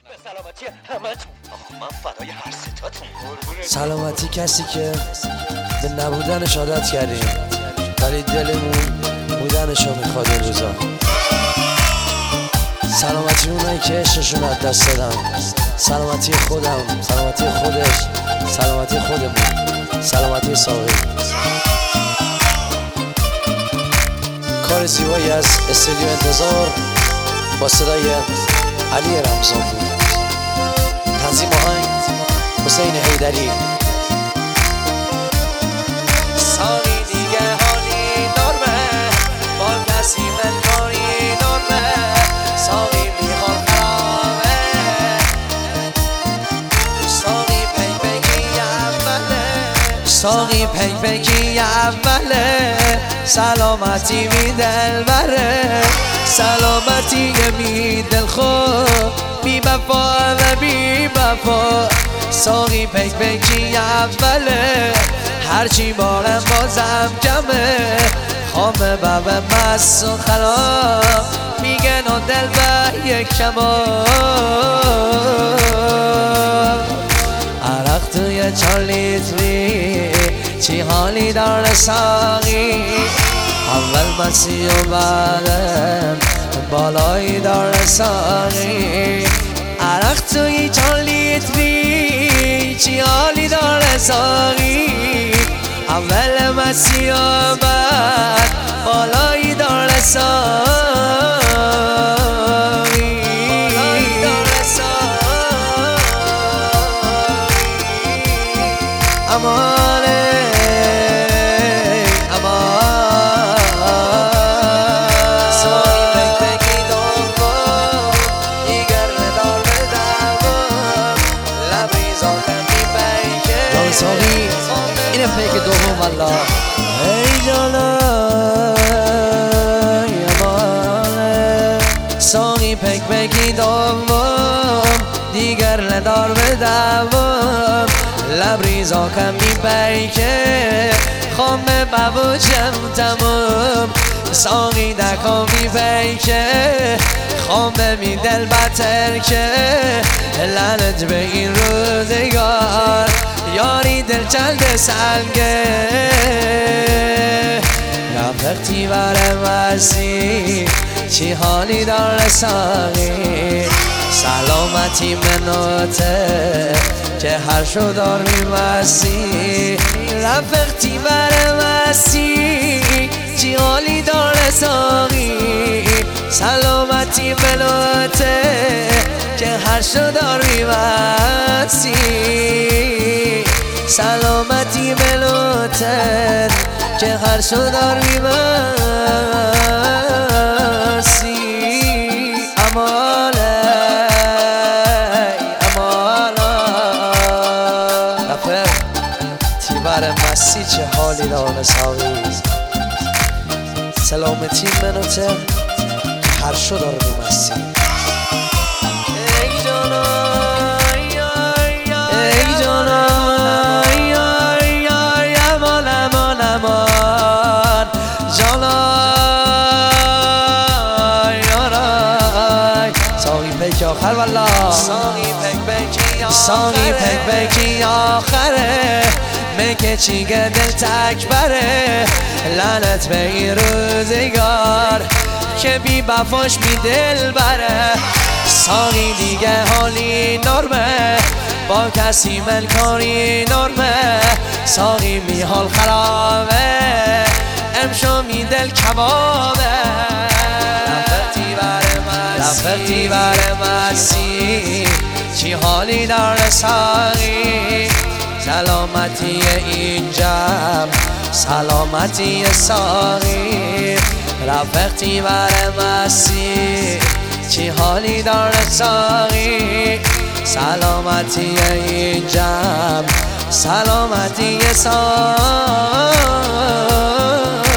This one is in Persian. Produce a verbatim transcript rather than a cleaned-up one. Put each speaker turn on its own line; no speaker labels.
سلامتی همتون. آخ من فدای هر ستاتون.
سلامتی کسی که به نبودنش عادت کردیم ولی دلمون بودنشو میخواد این روزا. سلامتی اونایی که عشقشون از دست دادم، سلامتی خودم، سلامتی خودش، سلامتی خودمون، سلامتی ساقی. کار زیبایی از استودیو انتظار با صدای علی رمضان بود. تنظیم آهنگ حسین حیدری. ساقی دیگه حالی نرمه، با کسی منکاری نرمه، ساقی میخواد خرابه، ساقی پی پی اوله، ساقی پی پی اوله، سلامتی می دل بره، سلامتی می دل خود، بی وفا و بی وفا، ساقی پک پکی اوله، هرچی بارم بازم کمه، خامه بابه مست و خراب، میگن و دل به یک کمال، عرق توی چار لیتری، چی حالی داره ساقی، اول مسیح و بعدم بالایی داره ساقی، عرق توی چار لیتری، چی حالی داره ساقی، اول مسیح و بعد بالایی داره ساقی، بالایی داره ساقی. امانه ساقی اینه پیک دوم والله. ای جانای امانه، ساقی پک پکی دوم، دیگر ندار به دوم، لبریزا کم می پیکه، خامه ببوشم تموم، ساقی دکا می پیکه، خامه می دل بتر که، لعنت به این روزگار، یاری دل چند سنگه، رفتی بر مسیح، چی حالی داره ساقی، سلامتی مناته که هر شو دار میمسی، رفتی بر مسیح، چی حالی داره ساقی، سلامتی مناته که هر شو دار میمسی، سلامتی ملوتن که هر شو دار میمسی، اماله اماله، رفت تیبر مسی چه حالی داره ساقی، سلامتی ملوتن که هر شو دار میمسی. ای جانا ای جانا آخر والله، ساقی پک پکی آخره، ساقی پک پکی آخره، میگه چیگه دل تک بره، لعنت به این روزگار که بی وفاش بی دل بره، ساقی دیگه حالی نرمه، با کسی منکاری نرمه، ساقی می حال خرابه، امشو می دل کبابه، رفتی بر مسیح، چی حالی داره ساقی، سلامتی این جمع، سلامتی ساقی، رفتی بر مسیح، چی حالی داره ساقی، سلامتی این جمع، سلامتی ساقی.